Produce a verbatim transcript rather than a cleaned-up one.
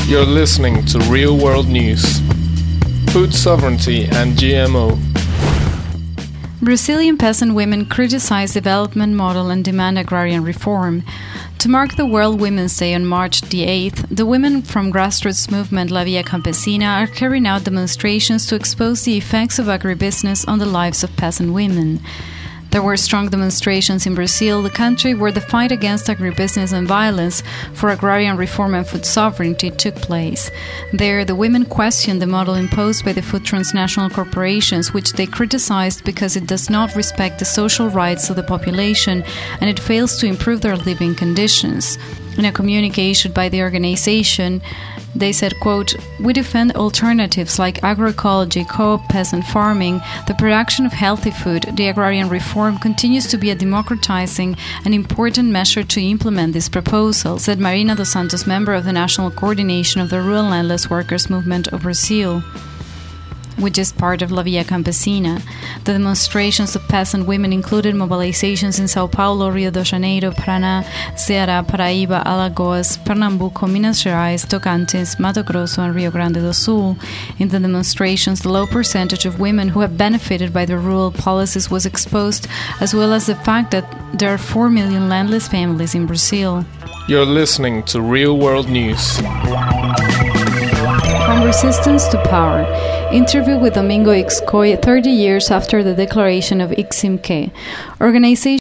You're listening to Real World News. Food sovereignty and G M O. Brazilian peasant women criticize development model and demand agrarian reform. To mark the World Women's Day on March the eighth, the women from grassroots movement La Via Campesina are carrying out demonstrations to expose the effects of agribusiness on the lives of peasant women. There were strong demonstrations in Brazil, the country where the fight against agribusiness and violence for agrarian reform and food sovereignty took place. There, the women questioned the model imposed by the food transnational corporations, which they criticized because it does not respect the social rights of the population and it fails to improve their living conditions. In a communique issued by the organization, they said, quote, "We defend alternatives like agroecology, co-op peasant farming, the production of healthy food. The agrarian reform continues to be a democratizing and important measure to implement this proposal," said Marina dos Santos, member of the National Coordination of the Rural Landless Workers Movement of Brazil, which is part of La Via Campesina. The demonstrations of peasant women included mobilizations in São Paulo, Rio de Janeiro, Paraná, Ceará, Paraíba, Alagoas, Pernambuco, Minas Gerais, Tocantins, Mato Grosso, and Rio Grande do Sul. In the demonstrations, the low percentage of women who have benefited by the rural policies was exposed, as well as the fact that there are four million landless families in Brazil. You're listening to Real World News. From resistance to power. Interview with Domingo Ixcoy thirty years after the declaration of Iximque. Organization